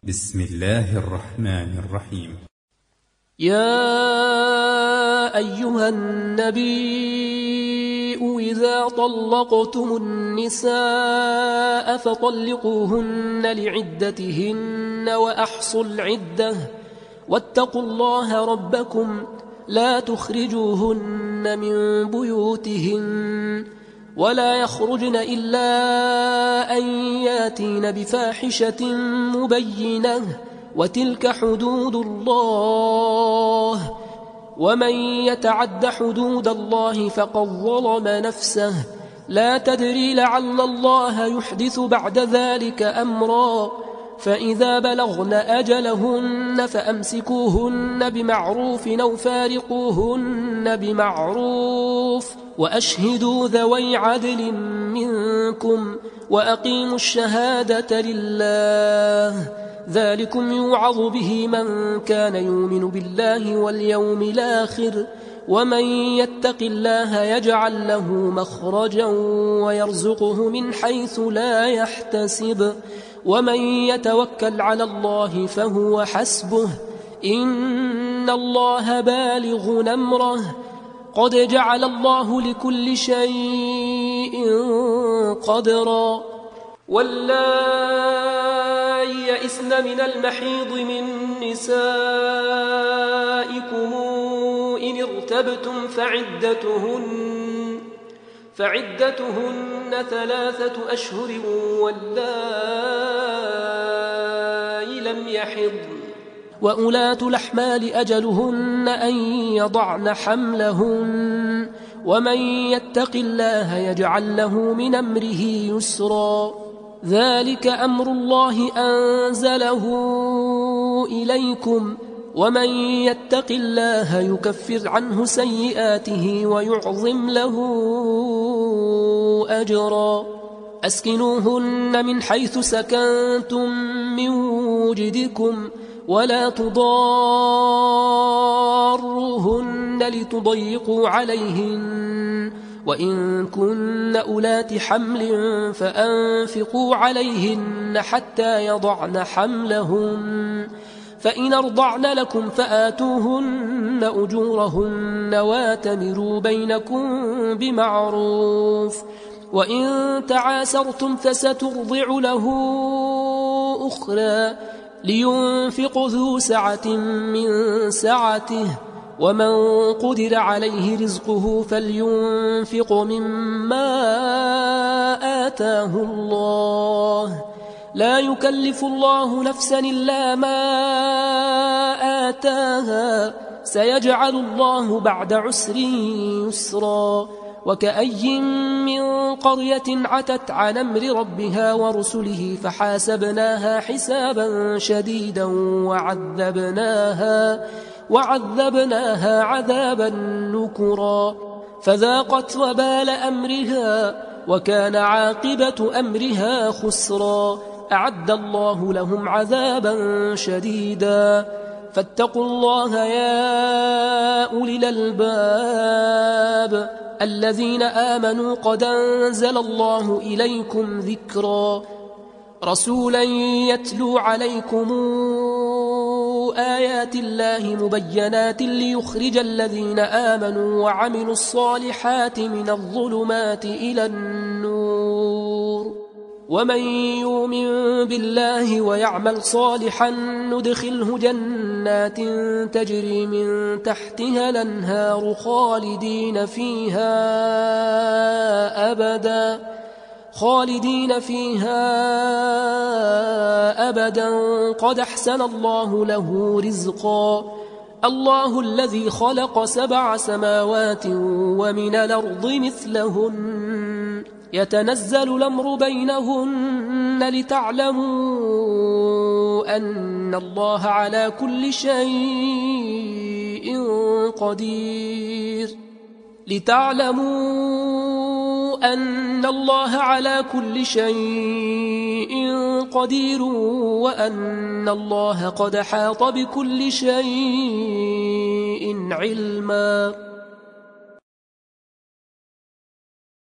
بسم الله الرحمن الرحيم. يا أيها النبي إذا طلقتم النساء فطلقوهن لعدتهن وأحصوا العدة واتقوا الله ربكم لا تخرجوهن من بيوتهن ولا يخرجن إلا أن ياتين بفاحشة مبينة وتلك حدود الله ومن يتعد حدود الله فقد ظلم نفسه لا تدري لعل الله يحدث بعد ذلك أمرا فإذا بلغن أجلهن فأمسكوهن بمعروف أو فارقوهن بمعروف وأشهدوا ذوي عدل منكم وأقيموا الشهادة لله ذلكم يوعظ به من كان يؤمن بالله واليوم الآخر ومن يتق الله يجعل له مخرجا ويرزقه من حيث لا يحتسب ومن يتوكل على الله فهو حسبه إن الله بالغ أمره قد جعل الله لكل شيء قدرا واللائي يئسن من المحيض من نسائكم إن ارتبتم فعدتهن 3 أشهر واللائي لم يحضن وأولاة الأحمال أجلهن أن يضعن حملهن ومن يتق الله يجعل له من أمره يسرا ذلك أمر الله أنزله إليكم ومن يتق الله يكفر عنه سيئاته ويعظم له أجرا أسكنوهن من حيث سكنتم من وجدكم ولا تضاروهن لتضيقوا عليهن وإن كن أولات حمل فأنفقوا عليهن حتى يضعن حملهن فإن أرضعن لكم فآتوهن أجورهن واتمروا بينكم بمعروف وإن تعاسرتم فسترضع له أخرى لينفق ذو سعة من سعته ومن قدر عليه رزقه فلينفق مما آتاه الله لا يكلف الله نفسا إلا ما آتاها سيجعل الله بعد عسر يسرا وكأي من قرية عتت عن أمر ربها ورسله فحاسبناها حسابا شديدا وعذبناها عذابا نكرا فذاقت وبال أمرها وكان عاقبة أمرها خسرا أعد الله لهم عذابا شديدا فاتقوا الله يا أولي الألباب الذين آمنوا قد أنزل الله إليكم ذكرا رسولا يتلو عليكم آيات الله مبينات ليخرج الذين آمنوا وعملوا الصالحات من الظلمات إلى النور ومن يؤمن بالله ويعمل صالحا ندخله جنات تجري من تحتها الأنهار خالدين فيها أبدا قد أحسن الله له رزقا الله الذي خلق 7 سماوات ومن الأرض مثلهن يتنزل الأمر بينهن لتعلموا أن الله على كل شيء قدير وأن الله قد حاط بكل شيء علما